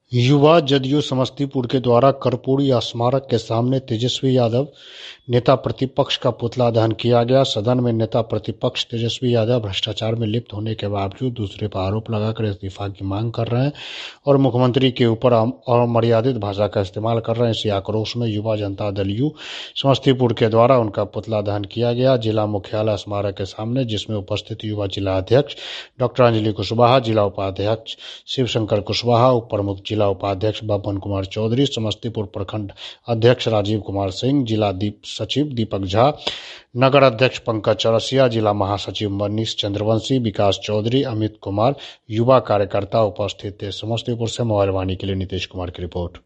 युवा जदयू समस्तीपुर के द्वारा कर्पूरी स्मारक के सामने तेजस्वी यादव नेता प्रतिपक्ष का पुतला दहन किया गया। सदन में नेता प्रतिपक्ष तेजस्वी यादव भ्रष्टाचार में लिप्त होने के बावजूद दूसरे पर आरोप लगाकर इस्तीफा की मांग कर रहे हैं और मुख्यमंत्री के ऊपर अमर्यादित भाषा का इस्तेमाल कर रहे हैं। इसी आक्रोश में युवा जनता दल यू समस्तीपुर के द्वारा उनका पुतला दहन किया गया जिला मुख्यालय स्मारक के सामने, जिसमें उपस्थित युवा जिला अध्यक्ष डॉक्टर अंजलि कुशवाहा, जिला उपाध्यक्ष शिवशंकर कुशवाहा, उप प्रमुख जिला उपाध्यक्ष बबन कुमार चौधरी, समस्तीपुर प्रखंड अध्यक्ष राजीव कुमार सिंह, जिला सचिव दीपक झा, नगर अध्यक्ष पंकज चौरसिया, जिला महासचिव मनीष चंद्रवंशी, विकास चौधरी, अमित कुमार, युवा कार्यकर्ता उपस्थित थे। समस्तीपुर से मोबाइल वाणी के लिए नीतीश कुमार की रिपोर्ट।